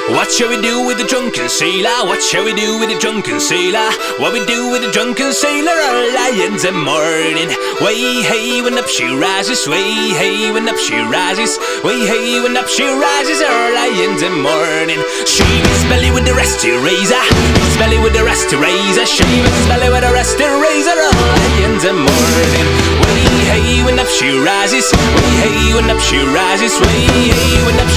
What shall we do with the drunken sailor? What shall we do with the drunken sailor? What we do with the drunken sailor early in the morning? Way hey when up she rises, way hey when up she rises, way hey when up she rises early in the morning. Shave his belly with the rusty razor, his belly with the rusty razor, shave his belly with the rusty razor early in the morning. Way hey when up she rises, way hey when up she rises, way hey when up